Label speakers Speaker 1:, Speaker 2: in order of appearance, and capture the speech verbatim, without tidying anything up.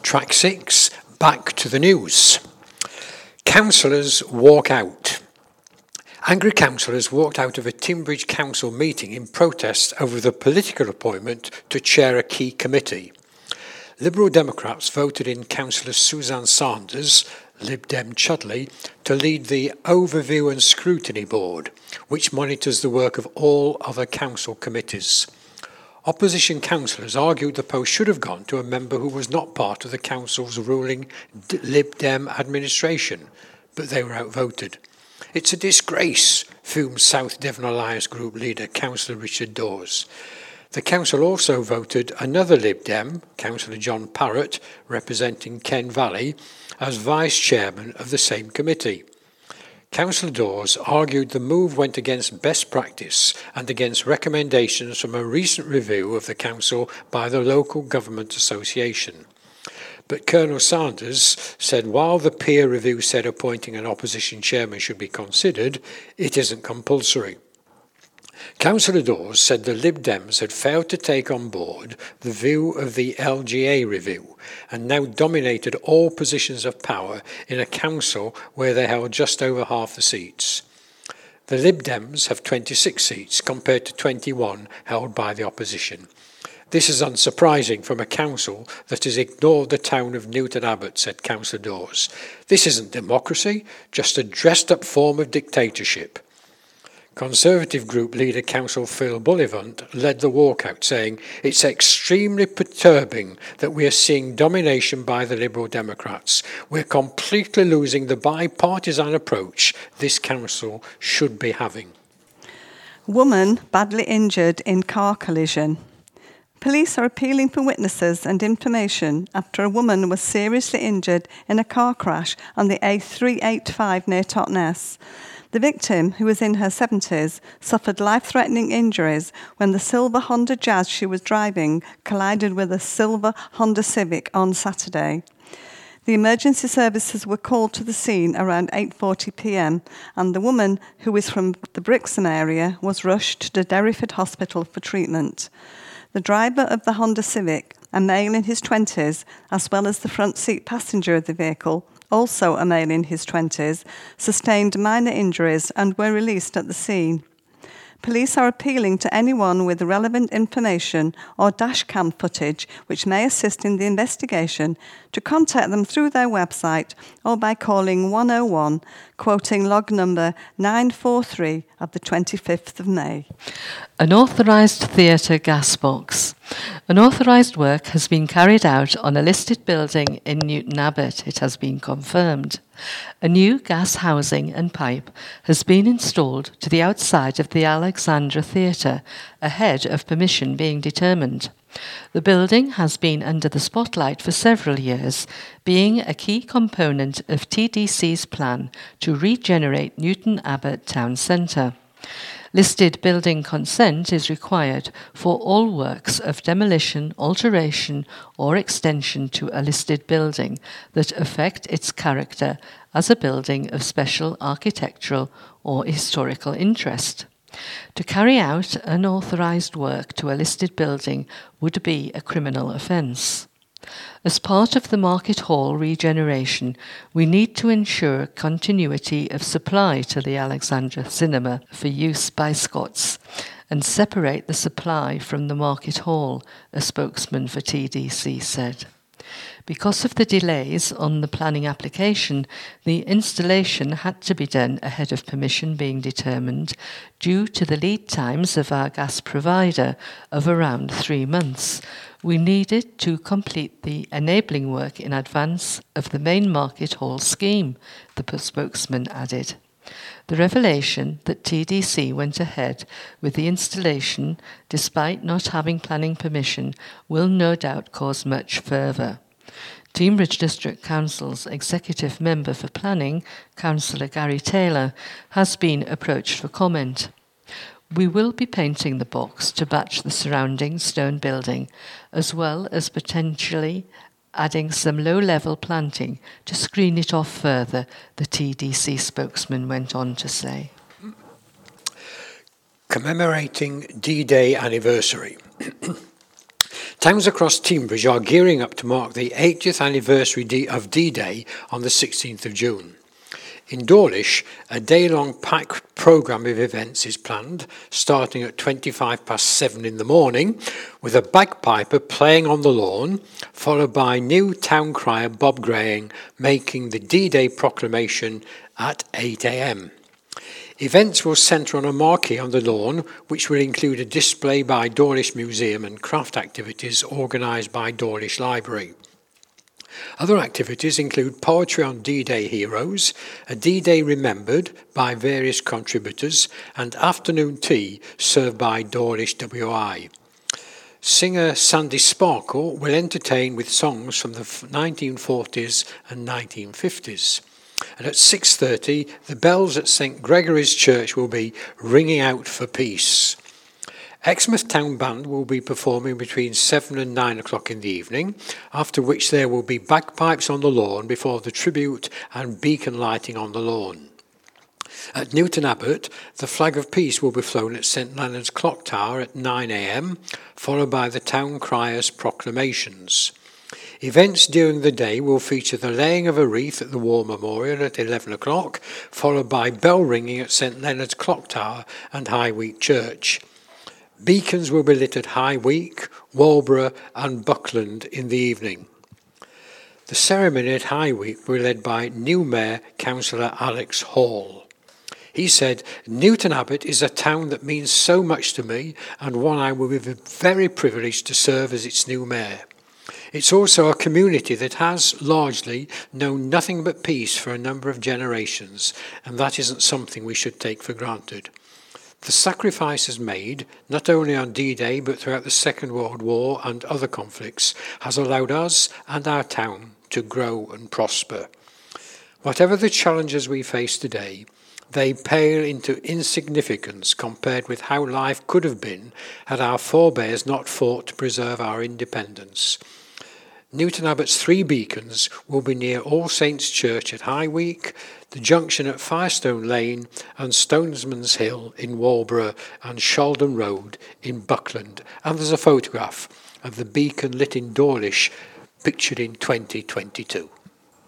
Speaker 1: Track six, back to the news. Councillors walk out. Angry councillors walked out of a Timbridge Council meeting in protest over the political appointment to chair a key committee. Liberal Democrats voted in Councillor Suzanne Sanders, Lib Dem Chudley, to lead the Overview and Scrutiny Board, which monitors the work of all other council committees. Opposition councillors argued the post should have gone to a member who was not part of the council's ruling Lib Dem administration, but they were outvoted. It's a disgrace, fumed South Devon Alliance Group leader Councillor Richard Dawes. The council also voted another Lib Dem, Councillor John Parrott, representing Ken Valley, as vice chairman of the same committee. Councillor Dawes argued the move went against best practice and against recommendations from a recent review of the council by the Local Government Association. But Colonel Sanders said while the peer review said appointing an opposition chairman should be considered, it isn't compulsory. Councillor Dawes said the Lib Dems had failed to take on board the view of the L G A review and now dominated all positions of power in a council where they held just over half the seats. The Lib Dems have twenty-six seats compared to twenty-one held by the opposition. This is unsurprising from a council that has ignored the town of Newton Abbot, said Councillor Dawes. This isn't democracy, just a dressed-up form of dictatorship. Conservative group leader Councillor Phil Bullivant led the walkout, saying, "It's extremely perturbing that we are seeing domination by the Liberal Democrats. We're completely losing the bipartisan approach this council should be having."
Speaker 2: Woman badly injured in car collision. Police are appealing for witnesses and information after a woman was seriously injured in a car crash on the A three eighty-five near Totnes. The victim, who was in her seventies, suffered life-threatening injuries when the silver Honda Jazz she was driving collided with a silver Honda Civic on Saturday. The emergency services were called to the scene around eight forty p m and the woman, who is from the Brixham area, was rushed to Derriford Hospital for treatment. The driver of the Honda Civic, a male in his twenties, as well as the front seat passenger of the vehicle, also a male in his twenties, sustained minor injuries and were released at the scene. Police are appealing to anyone with relevant information or dashcam footage which may assist in the investigation to contact them through their website or by calling one oh one, quoting log number nine four three of the twenty-fifth of May.
Speaker 3: An authorised theatre gas box. An authorised work has been carried out on a listed building in Newton Abbot, it has been confirmed. A new gas housing and pipe has been installed to the outside of the Alexandra Theatre, ahead of permission being determined. The building has been under the spotlight for several years, being a key component of T D C's plan to regenerate Newton Abbot Town Centre. Listed building consent is required for all works of demolition, alteration or extension to a listed building that affect its character as a building of special architectural or historical interest. To carry out unauthorised work to a listed building would be a criminal offence. As part of the Market Hall regeneration, we need to ensure continuity of supply to the Alexandra Cinema for use by Scots and separate the supply from the Market Hall, a spokesman for T D C said. Because of the delays on the planning application, the installation had to be done ahead of permission being determined due to the lead times of our gas provider of around three months. We needed to complete the enabling work in advance of the main Market Hall scheme, the spokesman added. The revelation that T D C went ahead with the installation despite not having planning permission will no doubt cause much fervour. Teignbridge District Council's Executive Member for Planning, Councillor Gary Taylor, has been approached for comment. We will be painting the box to match the surrounding stone building, as well as potentially adding some low-level planting to screen it off further, the T D C spokesman went on to say.
Speaker 1: Commemorating D-Day anniversary. Towns across Teignbridge are gearing up to mark the eightieth anniversary of D-Day on the sixteenth of June. In Dawlish, a day-long packed programme of events is planned, starting at twenty-five past seven in the morning, with a bagpiper playing on the lawn, followed by new town crier Bob Graying making the D-Day proclamation at eight a.m. Events will centre on a marquee on the lawn, which will include a display by Dawlish Museum and craft activities organised by Dawlish Library. Other activities include poetry on D-Day heroes, a D-Day remembered by various contributors, and afternoon tea served by Dawlish W I. Singer Sandy Sparkle will entertain with songs from the nineteen forties and nineteen fifties. And at six thirty, the bells at St Gregory's Church will be ringing out for peace. Exmouth Town Band will be performing between seven and nine o'clock in the evening, after which there will be bagpipes on the lawn before the tribute and beacon lighting on the lawn. At Newton Abbot, the flag of peace will be flown at St Leonard's Clock Tower at nine a.m, followed by the town crier's proclamations. Events during the day will feature the laying of a wreath at the War Memorial at eleven o'clock, followed by bell ringing at St Leonard's Clock Tower and High Week Church. Beacons will be lit at High Week, Walborough and Buckland in the evening. The ceremony at High Week will be led by new Mayor Councillor Alex Hall. He said, "Newton Abbot is a town that means so much to me and one I will be very privileged to serve as its new mayor. It's also a community that has, largely, known nothing but peace for a number of generations, and that isn't something we should take for granted. The sacrifices made, not only on D-Day but throughout the Second World War and other conflicts, has allowed us and our town to grow and prosper. Whatever the challenges we face today, they pale into insignificance compared with how life could have been had our forebears not fought to preserve our independence. Newton Abbot's three beacons will be near All Saints Church at High Week, the junction at Firestone Lane and Stonesman's Hill in Walborough and Shaldon Road in Buckland. And there's a photograph of the beacon lit in Dawlish, pictured in twenty twenty-two.